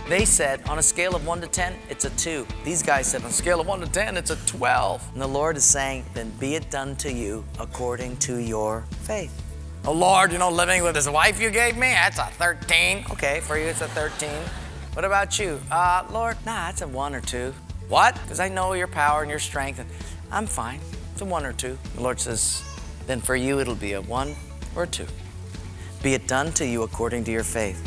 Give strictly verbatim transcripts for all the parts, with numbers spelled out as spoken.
They said on a scale of one to ten, it's a two. These guys said on a scale of one to ten, it's a twelve. And the Lord is saying, then be it done to you according to your faith. Oh Lord, you know, living with this wife you gave me, that's a thirteen. Okay, for you it's a thirteen. What about you? Uh, Lord, nah, it's a one or two. What? Because I know your power and your strength, and I'm fine. It's a one or two. The Lord says, then for you it'll be a one or a two. Be it done to you according to your faith.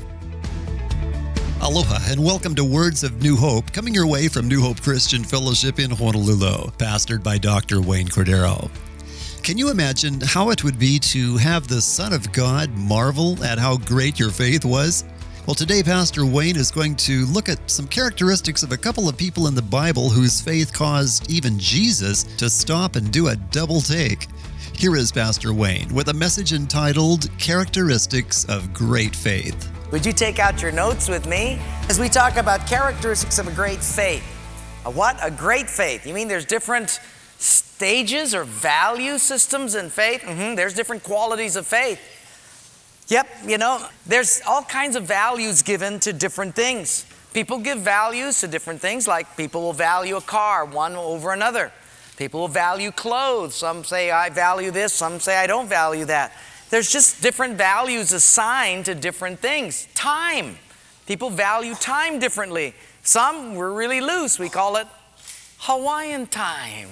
Aloha and welcome to Words of New Hope, coming your way from New Hope Christian Fellowship in Honolulu, pastored by Doctor Wayne Cordero. Can you imagine how it would be to have the Son of God marvel at how great your faith was? Well, today Pastor Wayne is going to look at some characteristics of a couple of people in the Bible whose faith caused even Jesus to stop and do a double take. Here is Pastor Wayne with a message entitled Characteristics of Great Faith. Would you take out your notes with me as we talk about characteristics of a great faith? A what? A great faith. You mean there's different stages or value systems in faith? Mm-hmm. There's different qualities of faith. Yep, you know, there's all kinds of values given to different things. People give values to different things, like people will value a car one over another. People will value clothes. Some say I value this, some say I don't value that. There's just different values assigned to different things. Time. People value time differently. Some, we're really loose. We call it Hawaiian time.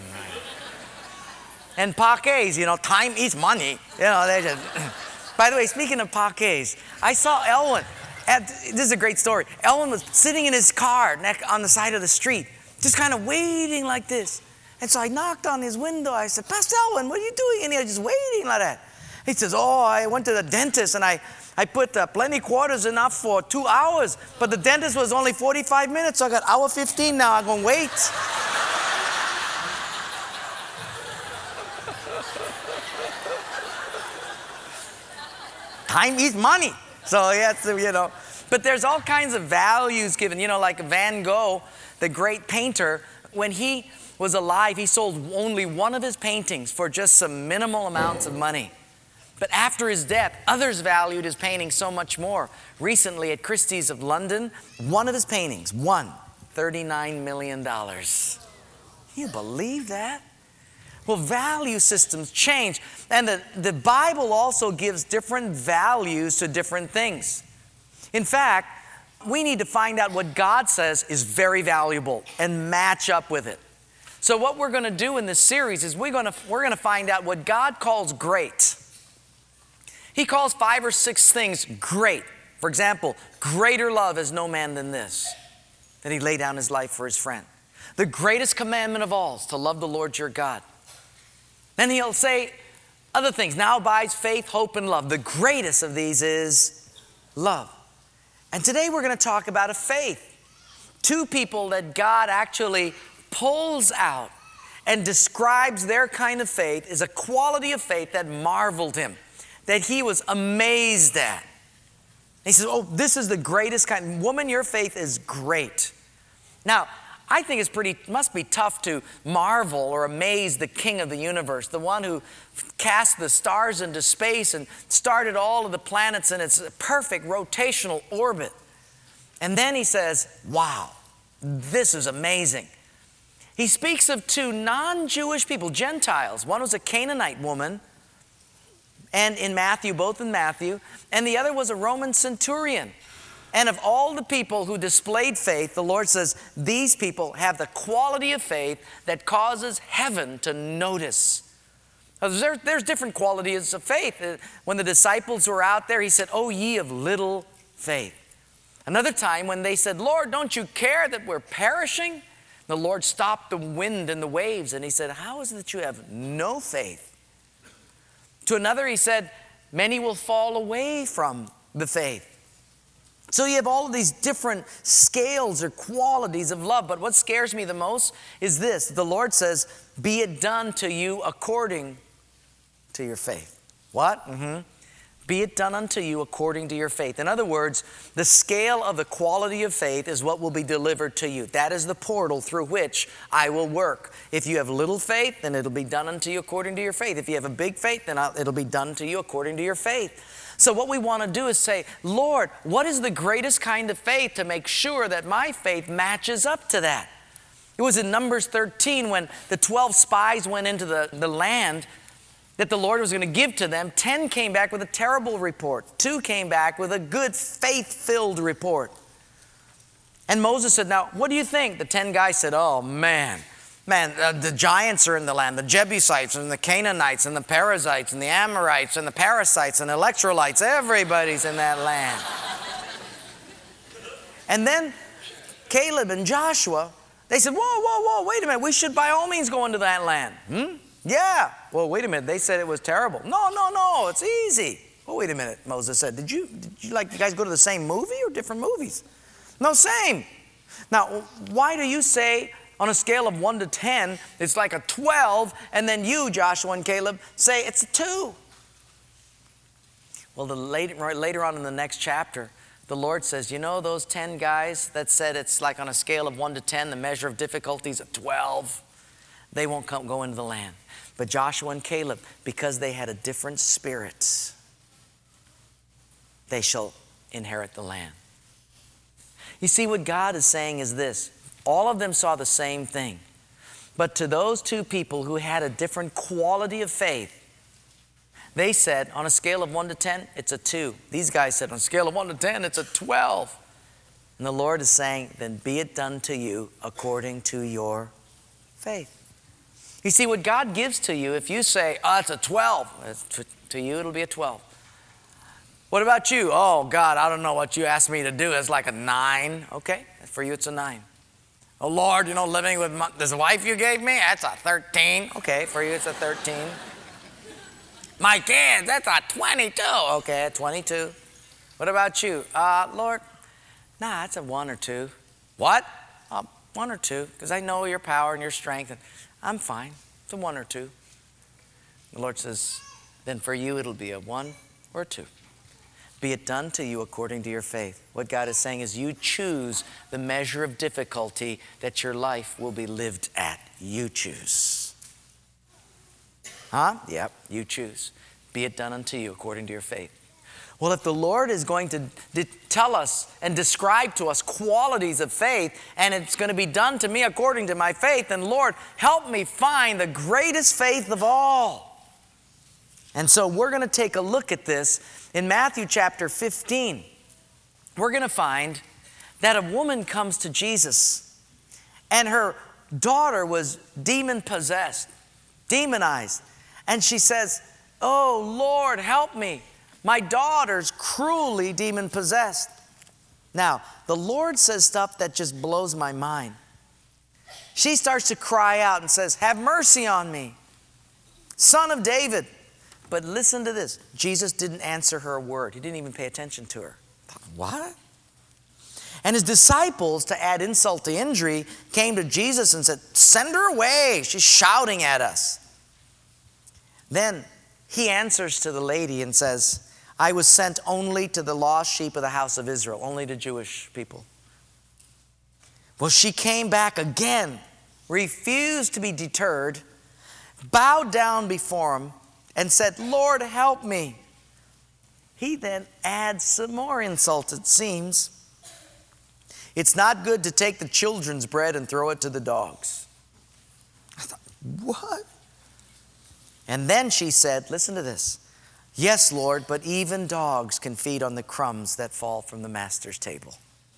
And pakes, you know, time eats money. You know, they just... By the way, speaking of pakes, I saw Elwin. At, this is a great story. Elwin was sitting in his car neck on the side of the street, just kind of waiting like this. And so I knocked on his window. I said, Pastor Elwin, what are you doing? And he was just waiting like that. He says, oh, I went to the dentist and I, I put uh, plenty quarters enough for two hours, but the dentist was only forty-five minutes, so I got hour fifteen now. I'm going to wait. Time eats money. So, yeah, you know. But there's all kinds of values given. You know, like Van Gogh, the great painter, when he was alive, he sold only one of his paintings for just some minimal amounts of money. But after his death, others valued his painting so much more. Recently at Christie's of London, one of his paintings won thirty-nine million dollars. Can you believe that? Well, value systems change. And the, the Bible also gives different values to different things. In fact, we need to find out what God says is very valuable and match up with it. So what we're going to do in this series is we're going to, we're going to find out what God calls great. He calls five or six things great. For example, greater love is no man than this, that he lay down his life for his friend. The greatest commandment of all is to love the Lord your God. Then he'll say other things. Now abides faith, hope, and love. The greatest of these is love. And today we're going to talk about a faith. Two people that God actually pulls out and describes their kind of faith is a quality of faith that marveled him, that he was amazed at. He says, oh, this is the greatest kind. Woman, your faith is great. Now, I think it's pretty, must be tough to marvel or amaze the King of the universe, the one who cast the stars into space and started all of the planets in its perfect rotational orbit. And then he says, wow, this is amazing. He speaks of two non-Jewish people, Gentiles. One was a Canaanite woman, and in Matthew, both in Matthew, and the other was a Roman centurion. And of all the people who displayed faith, the Lord says, these people have the quality of faith that causes heaven to notice. There, there's different qualities of faith. When the disciples were out there, he said, oh, ye of little faith. Another time when they said, Lord, don't you care that we're perishing? The Lord stopped the wind and the waves, and he said, how is it that you have no faith? To another, he said, many will fall away from the faith. So you have all of these different scales or qualities of love. But what scares me the most is this. The Lord says, be it done to you according to your faith. What? Mm-hmm. Be it done unto you according to your faith. In other words, the scale of the quality of faith is what will be delivered to you. That is the portal through which I will work. If you have little faith, then it'll be done unto you according to your faith. If you have a big faith, then I'll, it'll be done to you according to your faith. So what we want to do is say, Lord, what is the greatest kind of faith to make sure that my faith matches up to that? It was in Numbers thirteen when the twelve spies went into the, the land that the Lord was going to give to them. ten came back with a terrible report. Two came back with a good faith-filled report. And Moses said, now, what do you think? The ten guys said, oh, man. Man, uh, the giants are in the land, the Jebusites and the Canaanites and the Perizzites and the Amorites and the Parasites and the Electrolytes. Everybody's in that land. And then Caleb and Joshua, they said, whoa, whoa, whoa, wait a minute. We should by all means go into that land. Hmm? Yeah. Well, wait a minute. They said it was terrible. No, no, no. It's easy. Well, wait a minute, Moses said. Did you, did you like you guys go to the same movie or different movies? No, same. Now, why do you say on a scale of one to ten, it's like a twelve, and then you, Joshua and Caleb, say it's a two? Well, the later, right, later on in the next chapter, the Lord says, you know those ten guys that said it's like on a scale of one to ten, the measure of difficulty is a twelve? They won't come, go into the land. But Joshua and Caleb, because they had a different spirit, they shall inherit the land. You see, what God is saying is this. All of them saw the same thing. But to those two people who had a different quality of faith, they said, on a scale of one to ten, it's a two. These guys said, on a scale of one to ten, it's a twelve. And the Lord is saying, then be it done to you according to your faith. You see, what God gives to you, if you say, oh, it's a twelve, to you it'll be a twelve. What about you? Oh, God, I don't know what you asked me to do. It's like a nine. Okay, for you it's a nine. Oh, Lord, you know, living with my, this wife you gave me, that's a thirteen. Okay, for you it's a thirteen. My kids, that's a twenty-two. Okay, a twenty-two. What about you? Uh, Lord, nah, that's a one or two. What? Uh, one or two, because I know your power and your strength, and I'm fine. It's a one or two. The Lord says, then for you it'll be a one or a two. Be it done to you according to your faith. What God is saying is you choose the measure of difficulty that your life will be lived at. You choose. Huh? Yep, you choose. Be it done unto you according to your faith. Well, if the Lord is going to de- tell us and describe to us qualities of faith, and it's going to be done to me according to my faith, then Lord, help me find the greatest faith of all. And so we're going to take a look at this in Matthew chapter fifteen. We're going to find that a woman comes to Jesus, and her daughter was demon-possessed, demonized. And she says, oh, Lord, help me. My daughter's cruelly demon-possessed. Now, the Lord says stuff that just blows my mind. She starts to cry out and says, have mercy on me, Son of David. But listen to this. Jesus didn't answer her a word. He didn't even pay attention to her. What? And his disciples, to add insult to injury, came to Jesus and said, send her away. She's shouting at us. Then he answers to the lady and says, I was sent only to the lost sheep of the house of Israel, only to Jewish people. Well, she came back again, refused to be deterred, bowed down before him, and said, Lord, help me. He then adds some more insult, it seems. It's not good to take the children's bread and throw it to the dogs. I thought, what? And then she said, listen to this. Yes, Lord, but even dogs can feed on the crumbs that fall from the master's table.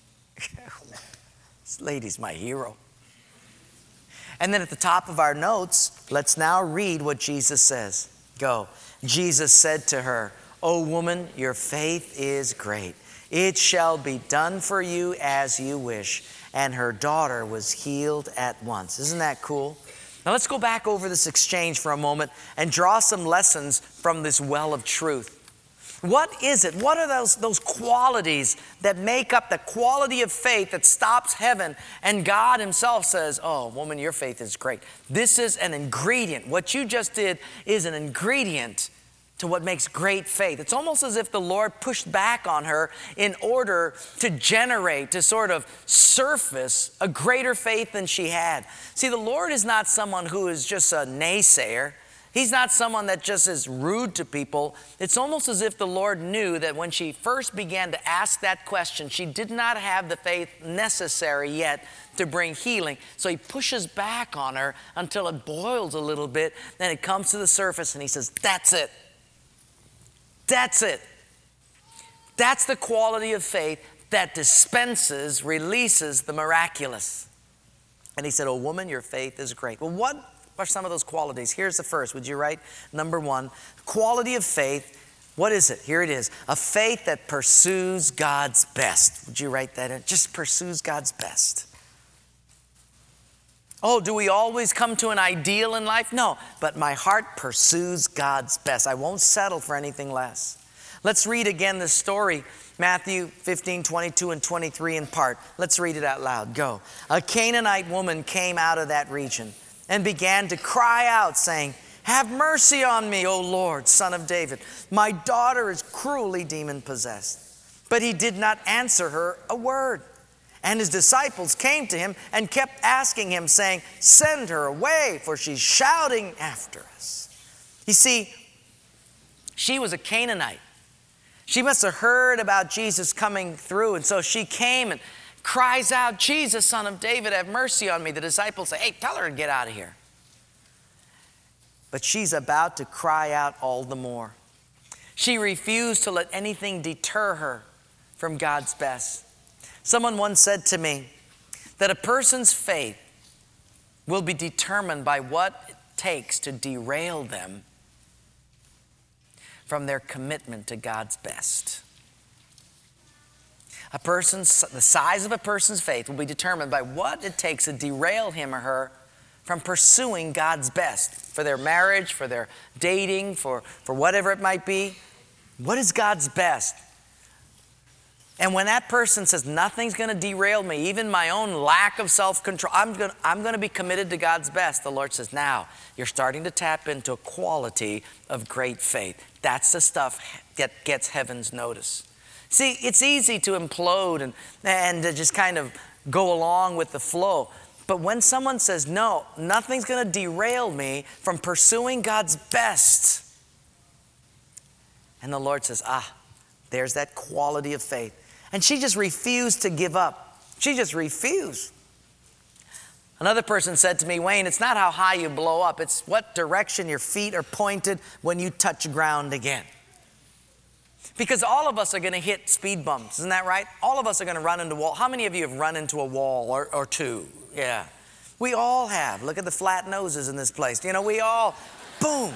This lady's my hero. And then at the top of our notes, let's now read what Jesus says. Go. Jesus said to her, O woman, your faith is great. It shall be done for you as you wish. And her daughter was healed at once. Isn't that cool? Now let's go back over this exchange for a moment and draw some lessons from this well of truth. What is it? What are those, those qualities that make up the quality of faith that stops heaven? And God himself says, oh, woman, your faith is great. This is an ingredient. What you just did is an ingredient to what makes great faith. It's almost as if the Lord pushed back on her in order to generate, to sort of surface a greater faith than she had. See, the Lord is not someone who is just a naysayer. He's not someone that just is rude to people. It's almost as if the Lord knew that when she first began to ask that question, she did not have the faith necessary yet to bring healing. So he pushes back on her until it boils a little bit. Then it comes to the surface and he says, that's it. That's it. That's the quality of faith that dispenses, releases the miraculous. And he said, oh, woman, your faith is great. Well, what are some of those qualities? Here's the first. Would you write? Number one, quality of faith. What is it? Here it is. A faith that pursues God's best. Would you write that in? Just pursues God's best. Oh, do we always come to an ideal in life? No, but my heart pursues God's best. I won't settle for anything less. Let's read again this story, Matthew fifteen, twenty-two and twenty-three in part. Let's read it out loud. Go. A Canaanite woman came out of that region and began to cry out, saying, have mercy on me, O Lord, Son of David. My daughter is cruelly demon-possessed. But he did not answer her a word. And his disciples came to him and kept asking him, saying, send her away, for she's shouting after us. You see, she was a Canaanite. She must have heard about Jesus coming through, and so she came and cries out, Jesus, Son of David, have mercy on me. The disciples say, hey, tell her to get out of here. But she's about to cry out all the more. She refused to let anything deter her from God's best. Someone once said to me that a person's faith will be determined by what it takes to derail them from their commitment to God's best. A person's, the size of a person's faith will be determined by what it takes to derail him or her from pursuing God's best for their marriage, for their dating, for, for whatever it might be. What is God's best? And when that person says, nothing's going to derail me, even my own lack of self-control, I'm going I'm going to be committed to God's best, the Lord says, now you're starting to tap into a quality of great faith. That's the stuff that gets heaven's notice. See, it's easy to implode and, and to just kind of go along with the flow. But when someone says, no, nothing's going to derail me from pursuing God's best, and the Lord says, ah, there's that quality of faith. And she just refused to give up. She just refused. Another person said to me, Wayne, it's not how high you blow up. It's what direction your feet are pointed when you touch ground again. Because all of us are going to hit speed bumps. Isn't that right? All of us are going to run into a wall. How many of you have run into a wall or, or two? Yeah. We all have. Look at the flat noses in this place. You know, we all, boom.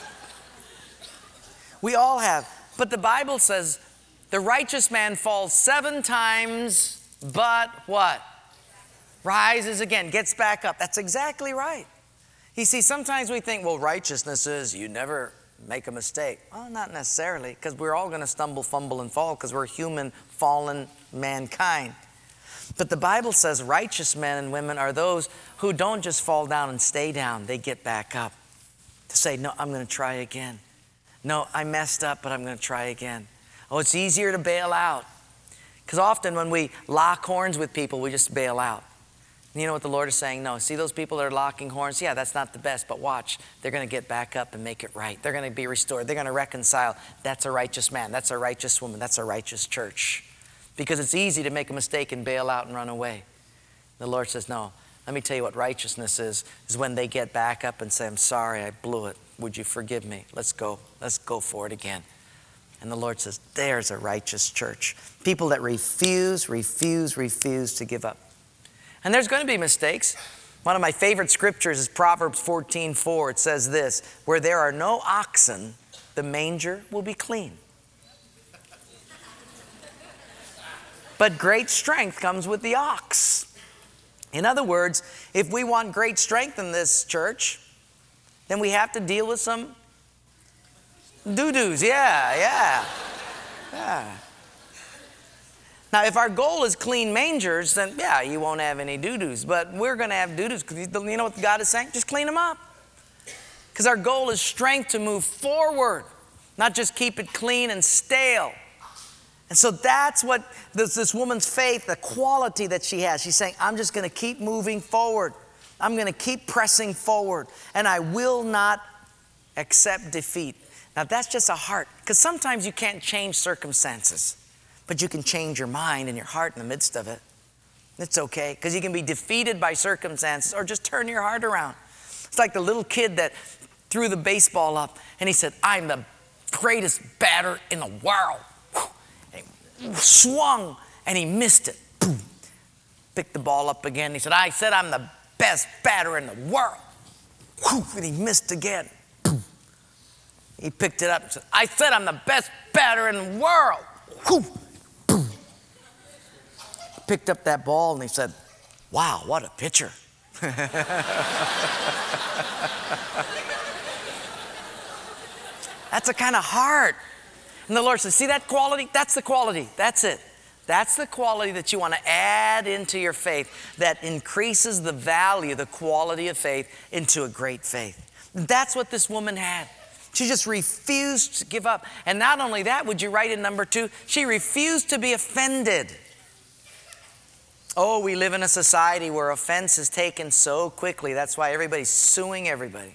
We all have. But the Bible says, the righteous man falls seven times, but what? Rises again, gets back up. That's exactly right. You see, sometimes we think, well, righteousness is you never make a mistake. Well, not necessarily, because we're all going to stumble, fumble, and fall because we're human, fallen mankind. But the Bible says righteous men and women are those who don't just fall down and stay down. They get back up to say, no, I'm going to try again. No, I messed up, but I'm going to try again. Oh, it's easier to bail out. Because often when we lock horns with people, we just bail out. And you know what the Lord is saying? No, see those people that are locking horns? Yeah, that's not the best, but watch. They're going to get back up and make it right. They're going to be restored. They're going to reconcile. That's a righteous man. That's a righteous woman. That's a righteous church. Because it's easy to make a mistake and bail out and run away. The Lord says, no, let me tell you what righteousness is, is when they get back up and say, I'm sorry, I blew it. Would you forgive me? Let's go. Let's go for it again. And the Lord says, there's a righteous church. People that refuse, refuse, refuse to give up. And there's going to be mistakes. One of my favorite scriptures is Proverbs fourteen four. It says this, where there are no oxen, the manger will be clean. But great strength comes with the ox. In other words, if we want great strength in this church, then we have to deal with some doo-doos. Yeah, yeah, yeah. Now, if our goal is clean mangers, then yeah, you won't have any doo-doos. But we're going to have doo-doos because you know what God is saying? Just clean them up. Because our goal is strength to move forward, not just keep it clean and stale. And so that's what this, this woman's faith, the quality that she has. She's saying, I'm just going to keep moving forward. I'm going to keep pressing forward. And I will not accept defeat. Now that's just a heart, because sometimes you can't change circumstances, but you can change your mind and your heart in the midst of it. It's okay, because you can be defeated by circumstances or just turn your heart around. It's like the little kid that threw the baseball up and he said, I'm the greatest batter in the world. And he swung and he missed it. Boom. Picked the ball up again. He said, I said I'm the best batter in the world. And he missed again. Boom. He picked it up and said, I said I'm the best batter in the world. Boom. Picked up that ball and he said, wow, what a pitcher. That's the kind of heart. And the Lord says, see that quality? That's the quality. That's it. That's the quality that you want to add into your faith that increases the value, the quality of faith into a great faith. That's what this woman had. She just refused to give up. And not only that, would you write in number two? She refused to be offended. Oh, we live in a society where offense is taken so quickly. That's why everybody's suing everybody.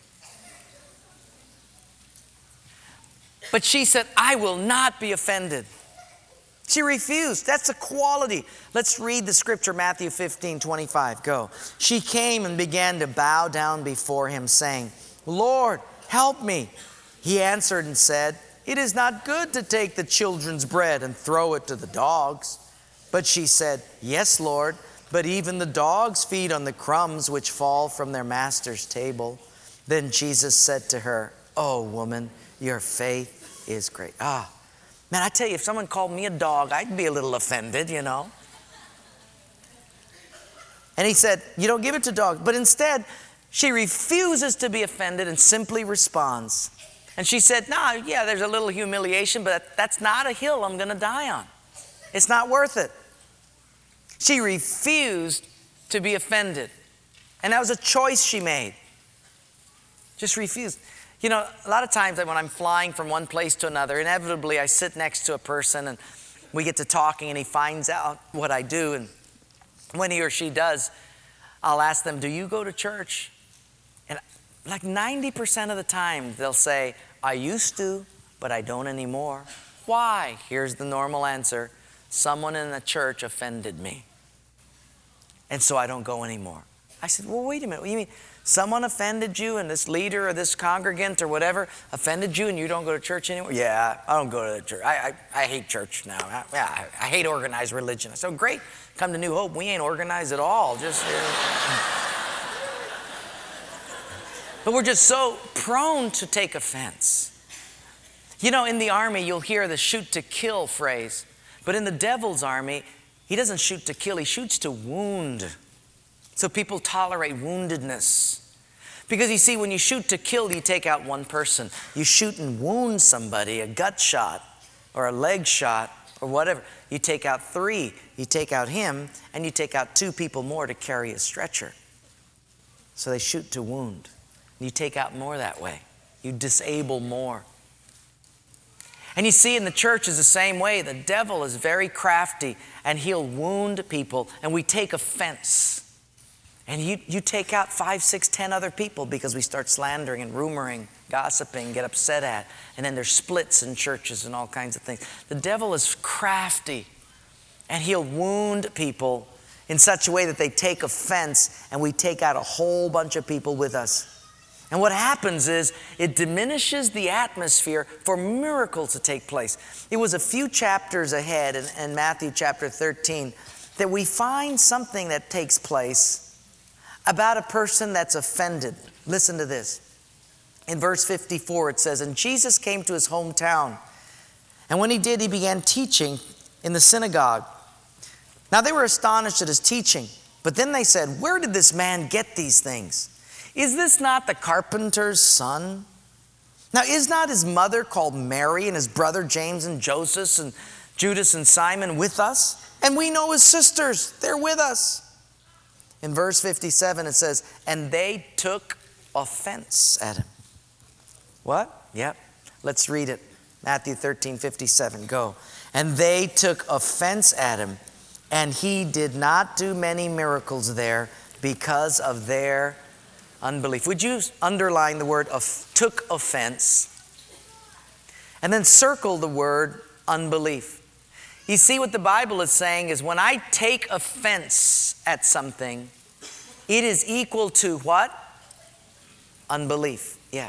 But she said, I will not be offended. She refused. That's a quality. Let's read the scripture, Matthew fifteen, twenty-five. Go. She came and began to bow down before him, saying, Lord, help me. He answered and said, it is not good to take the children's bread and throw it to the dogs. But she said, yes, Lord, but even the dogs feed on the crumbs which fall from their master's table. Then Jesus said to her, oh, woman, your faith is great. Ah, man, I tell you, if someone called me a dog, I'd be a little offended, you know. And he said, you don't give it to dogs. But instead, she refuses to be offended and simply responds. And she said, no, yeah, there's a little humiliation, but that's not a hill I'm going to die on. It's not worth it. She refused to be offended. And that was a choice she made. Just refused. You know, a lot of times when I'm flying from one place to another, inevitably I sit next to a person and we get to talking and he finds out what I do. And when he or she does, I'll ask them, do you go to church? And like ninety percent of the time they'll say, I used to, but I don't anymore. Why? Here's the normal answer. Someone in the church offended me. And so I don't go anymore. I said, well, wait a minute. What do you mean? Someone offended you and this leader or this congregant or whatever offended you and you don't go to church anymore? Yeah, I don't go to the church. I, I, I hate church now. I, yeah, I, I hate organized religion. I said, great. Come to New Hope. We ain't organized at all. Just, uh, but we're just so prone to take offense. You know, in the army, you'll hear the shoot to kill phrase. But in the devil's army, he doesn't shoot to kill, he shoots to wound. So people tolerate woundedness. Because you see, when you shoot to kill, you take out one person. You shoot and wound somebody, a gut shot or a leg shot or whatever. You take out three, you take out him, and you take out two people more to carry a stretcher. So they shoot to wound. You take out more that way. You disable more. And you see, in the church is the same way. The devil is very crafty and he'll wound people, and we take offense. And you, you take out five, six, ten other people because we start slandering and rumoring, gossiping, get upset at. And then there's splits in churches and all kinds of things. The devil is crafty and he'll wound people in such a way that they take offense, and we take out a whole bunch of people with us. And what happens is it diminishes the atmosphere for miracles to take place. It was a few chapters ahead in, in Matthew chapter thirteen that we find something that takes place about a person that's offended. Listen to this. In verse fifty-four it says, and Jesus came to his hometown, and when he did, he began teaching in the synagogue. Now they were astonished at his teaching, but then they said, where did this man get these things? Is this not the carpenter's son? Now, is not his mother called Mary, and his brother James and Joseph and Judas and Simon with us? And we know his sisters, they're with us. In verse fifty-seven it says, and they took offense at him. What? Yep. Let's read it. Matthew thirteen, fifty-seven, go. And they took offense at him, and he did not do many miracles there because of their Unbelief. Would you underline the word of took offense? And then circle the word unbelief. You see, what the Bible is saying is when I take offense at something, it is equal to what? Unbelief. Yeah.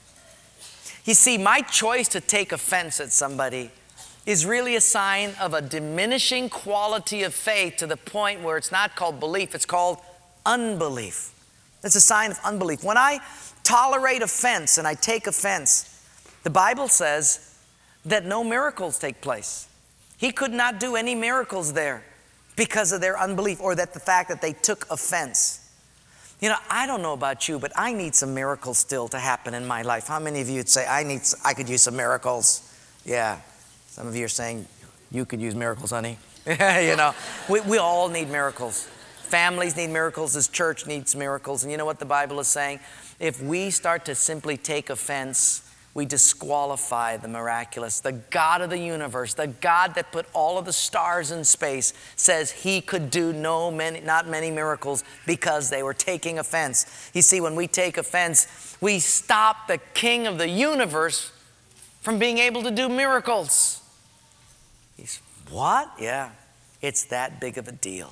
You see, my choice to take offense at somebody is really a sign of a diminishing quality of faith to the point where it's not called belief, it's called unbelief. It's a sign of unbelief. When I tolerate offense and I take offense, the Bible says that no miracles take place. He could not do any miracles there because of their unbelief, or that the fact that they took offense. You know, I don't know about you, but I need some miracles still to happen in my life. How many of you would say, I need, I could use some miracles? Yeah. Some of you are saying, you could use miracles, honey. You know, we, we all need miracles. Families need miracles. This church needs miracles. And you know what the Bible is saying? If we start to simply take offense, we disqualify the miraculous. The God of the universe, the God that put all of the stars in space, says he could do no many, not many miracles because they were taking offense. You see, when we take offense, we stop the King of the universe from being able to do miracles. He's, what? Yeah, it's that big of a deal.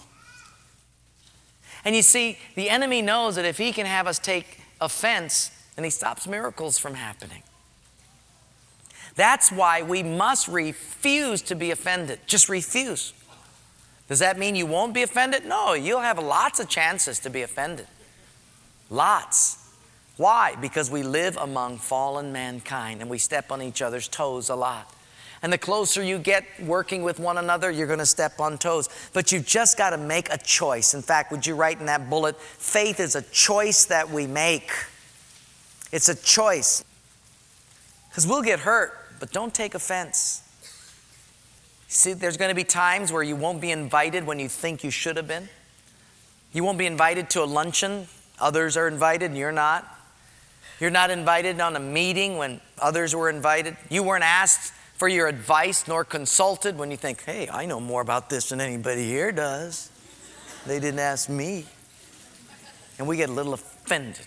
And you see, the enemy knows that if he can have us take offense, then he stops miracles from happening. That's why we must refuse to be offended. Just refuse. Does that mean you won't be offended? No, you'll have lots of chances to be offended. Lots. Why? Because we live among fallen mankind and we step on each other's toes a lot. And the closer you get working with one another, you're going to step on toes. But you just got to make a choice. In fact, would you write in that bullet, faith is a choice that we make. It's a choice. Because we'll get hurt, but don't take offense. See, there's going to be times where you won't be invited when you think you should have been. You won't be invited to a luncheon. Others are invited and you're not. You're not invited on a meeting when others were invited. You weren't asked for your advice nor consulted when you think, hey, I know more about this than anybody here does. They didn't ask me. And we get a little offended.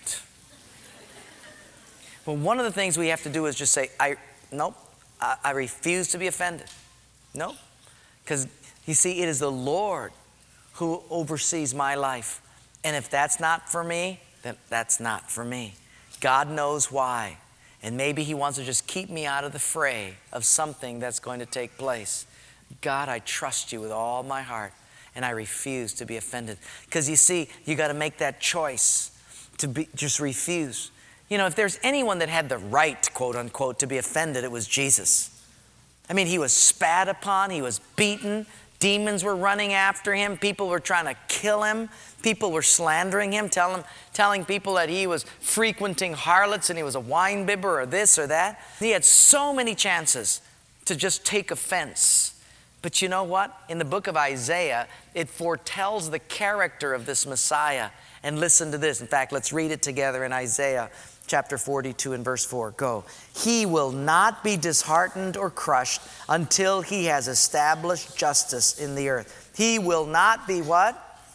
But one of the things we have to do is just say, I, nope, I, I refuse to be offended. Nope. Because you see, it is the Lord who oversees my life. And if that's not for me, then that's not for me. God knows why. And maybe he wants to just keep me out of the fray of something that's going to take place. God, I trust you with all my heart, and I refuse to be offended. Because you see, you got to make that choice to be, just refuse. You know, if there's anyone that had the right, quote unquote, to be offended, it was Jesus. I mean, he was spat upon, he was beaten, demons were running after him, people were trying to kill him, people were slandering him, telling, telling people that he was frequenting harlots and he was a wine bibber or this or that. He had so many chances to just take offense. But you know what? In the book of Isaiah, it foretells the character of this Messiah. And listen to this. In fact, let's read it together in Isaiah chapter forty-two and verse four. Go. He will not be disheartened or crushed until he has established justice in the earth. He will not be what?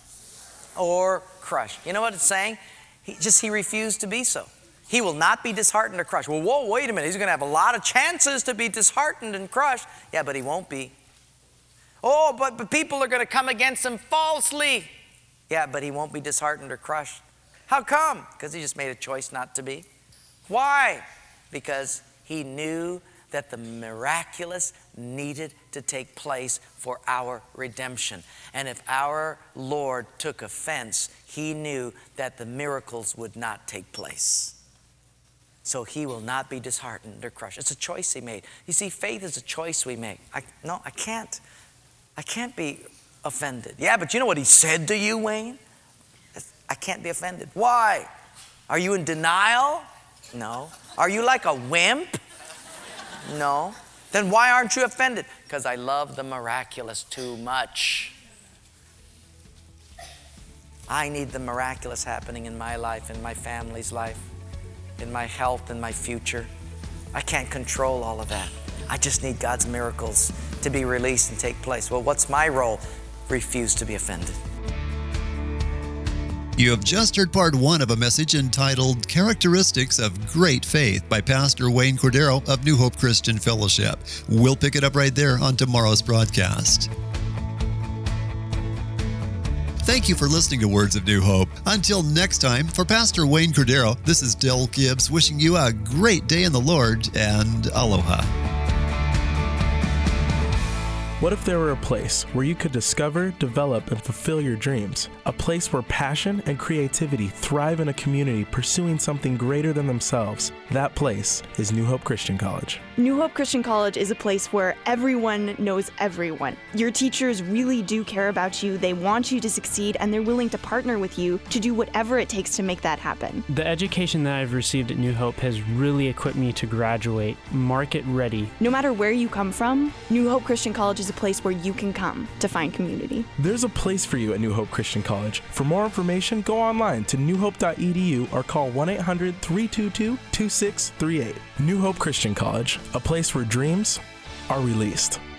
Or crushed. You know what it's saying? He just he refused to be so. He will not be disheartened or crushed. Well, whoa, wait a minute. He's going to have a lot of chances to be disheartened and crushed. Yeah, but he won't be. Oh, but, but people are going to come against him falsely. Yeah, but he won't be disheartened or crushed. How come? Because he just made a choice not to be. Why? Because he knew that the miraculous needed to take place for our redemption. And if our Lord took offense, he knew that the miracles would not take place. So he will not be disheartened or crushed. It's a choice he made. You see, faith is a choice we make. I, no, I can't. I can't be offended. Yeah, but you know what he said to you, Wayne? I can't be offended. Why? Are you in denial? No. Are you like a wimp? No. Then why aren't you offended? Because I love the miraculous too much. I need the miraculous happening in my life, in my family's life, in my health, in my future. I can't control all of that. I just need God's miracles to be released and take place. Well, what's my role? Refuse to be offended. You have just heard part one of a message entitled Characteristics of Great Faith by Pastor Wayne Cordero of New Hope Christian Fellowship. We'll pick it up right there on tomorrow's broadcast. Thank you for listening to Words of New Hope. Until next time, for Pastor Wayne Cordero, this is Del Gibbs wishing you a great day in the Lord and aloha. What if there were a place where you could discover, develop, and fulfill your dreams? A place where passion and creativity thrive in a community pursuing something greater than themselves. That place is New Hope Christian College. New Hope Christian College is a place where everyone knows everyone. Your teachers really do care about you, they want you to succeed, and they're willing to partner with you to do whatever it takes to make that happen. The education that I've received at New Hope has really equipped me to graduate market ready. No matter where you come from, New Hope Christian College is a place where you can come to find community. There's a place for you at New Hope Christian College. For more information, go online to new hope dot e d u or call one eight hundred, three two two, two six three eight. New Hope Christian College, a place where dreams are released.